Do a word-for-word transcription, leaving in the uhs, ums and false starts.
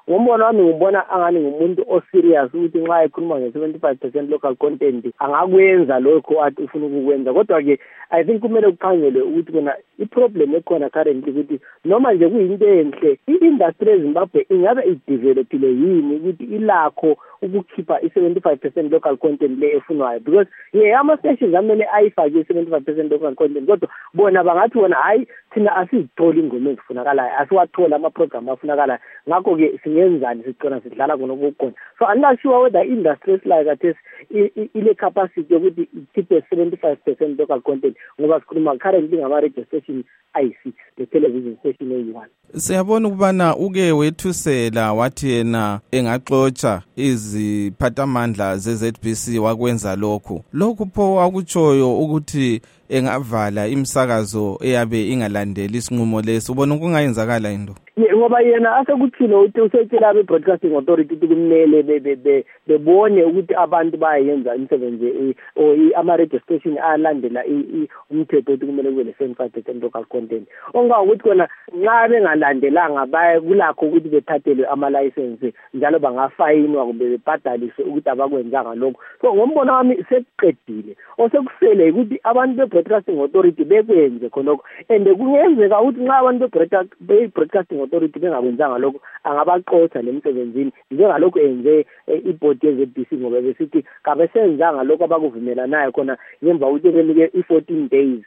ngombono wami ngibona angani ngumuntu o-serious ukuthi nxa ekhuluma nge-seventy-five percent local content angakwenza lokho athi ufuna ukukwenza. Kodwa-ke I think kumele ukhangelwe ukuthi kona i-problem ekhona currently ukuthi noma nje kuyinto enhle i-industry eZimbabwe ingabe idevelopile yini ukuthi ilakho ukukhipha i-seventy-five percent local content le efunwayo, because yeah ama-stations amele ayifake i-seventy-five percent local content kodwa bona bangathi wona hayi thina asizitholi ingoma ezifunakalayo, asiwathola ama-program afunakalayo, ngakho-ke singenzani sigcina sidlala khona okukhona. So I'm not sure whether industries like that is ile capacity yokuthi ikhiphe seventy-five percent local content ngoba sikhuluma currently ngama-radio station ayi-six, the television station eyi-one. Siyabona ukubana uke wethusela wathi yena engaxotsha iziphathamandla ze-Z B C wakwenza lokhu. Lokhu pho akutshoyo ukuthi engavala imsakazo eyabe ingalandeli isinqumo lesi. Ubona kungayenzakala into? Yeah, ngoba yena asekuthile uthi usetshela abe-broadcasting authority ukuthi kumele bebone ukuthi abantu bayenza imisebenzi or ama-radio station ayalandela umthetho ukuthi kumele kube le-seventy-five percent local content. Ongakuthi kona nxa bengalandelanga baye kulakho ukuthi bethathelwe ama-license njalo bangafayinwa kumbe bebhadaliswe ukuthi abakwenzanga lokho. So ngombono wami sekuqedile osekusele ukuthi abantu be-broadcasting authority bekwenze khonokho, and kungenzeka ukuthi nxa abantu be-broadcasting authority bengakwenzanga lokho angabaqotha lemsebenzini njengalokho enze ibhodi ye-Z B C ngoba besithi kabesenzanga lokho abakuvumelanayo khona ngemva ukuthi benike i-fourteen days